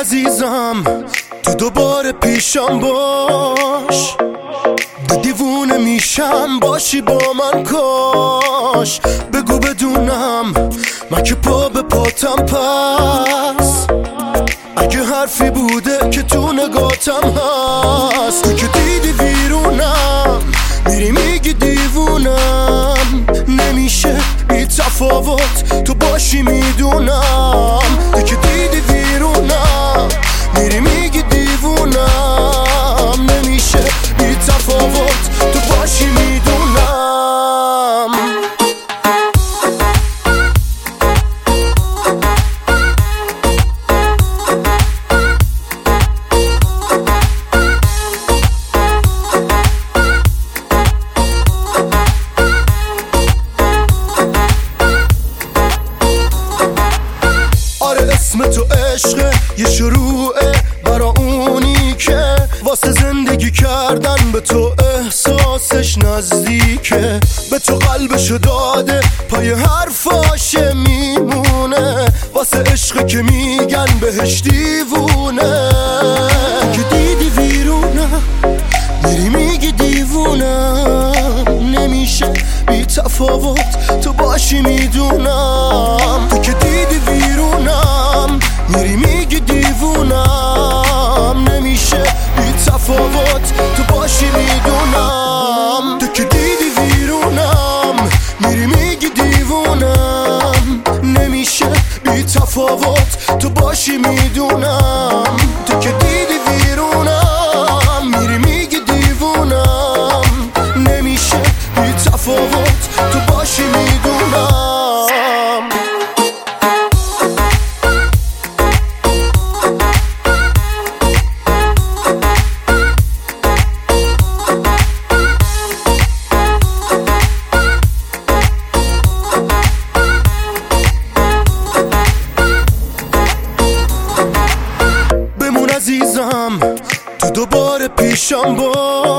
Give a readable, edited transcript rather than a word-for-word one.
عزیزم تو دوباره پیشم باش، دیوونه میشم باشی با من کاش. بگو بدونم من که پا به پاتم پس، اگه حرفی بوده که تو نگاتم هست. تو که دیدی ویرونم میری میگی دیوونم، نمیشه بی تفاوت تو باشی میدونم. تو که دیدی ویرونم میری میگی دیوونم، نمیشه بی تفاوت تو باشی میدونم. اسم تو عشقه یه شروعه برا اونی که واسه زندگی کردن به تو احساسش نزدیکه، به تو قلبشو داده پای حرفاشه میمونه، واسه عشقه که میگن بهش دیوونه. که دیدی ویرونم میری میگی دیوونم، نمیشه بی تفاوت تو باشی میدونم. تو که دیدی ویرونم میری میگی دیوونم، نمیشه بی تفاوت تو باشی میدونم. تو که دیدی ویرونم میری میگی دیوونم، نمیشه بی تفاوت تو باشی میدونم. تو که دیدی ویرونم میری میگی دیوونم، نمیشه بی تفاوت تو باشی میدونم. عزیزم تو دوباره پیشم باش،